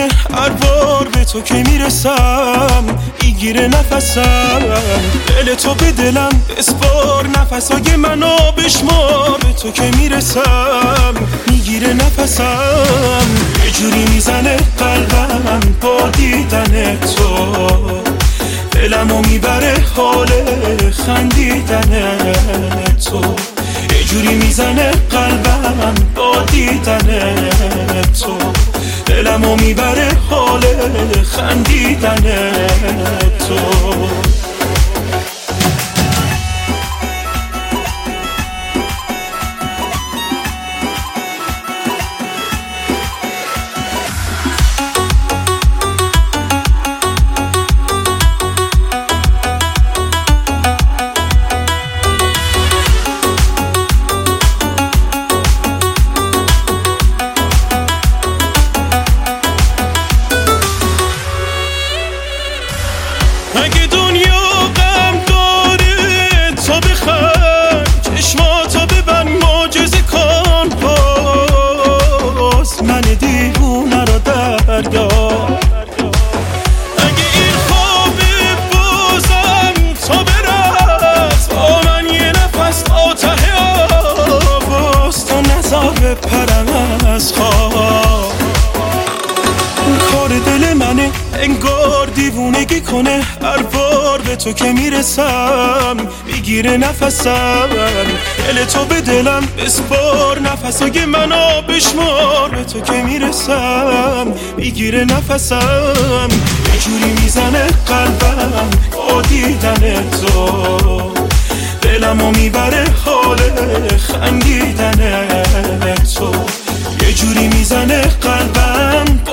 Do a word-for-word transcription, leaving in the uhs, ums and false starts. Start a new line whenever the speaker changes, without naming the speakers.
کنه هر بار به تو که میرسم میگیره نفسم. دل تو به دلم بسپار، نفسای منو بشمار، به تو که میرسم میگیره نفسم. یه جوری میزنه قلبم با دیدن تو، دلمو میبره حال خندیدن تو. یه جوری میزنه قلبم با دیدن تو، دلمو میبره حال خندیدن تو. اگه دنیا غم داره تو بخند، چشماتو ببند معجزه کن باز من دیوونه رو دریاب. اگه این خوابه بازم تو برس با من یه نفس تا ته آواز، تو نزار بپرم از خواب. کار دل منه انگار دیوونگی کنه هر بار به تو که میرسم میگیره نفسم. دل تو به دلم بسپار، نفسای منو بشمار، به تو که میرسم میگیره نفسم. یه جوری میزنه قلبم با دیدن تو، دلمو میبره حال خندیدن تو. یه جوری میزنه قلبم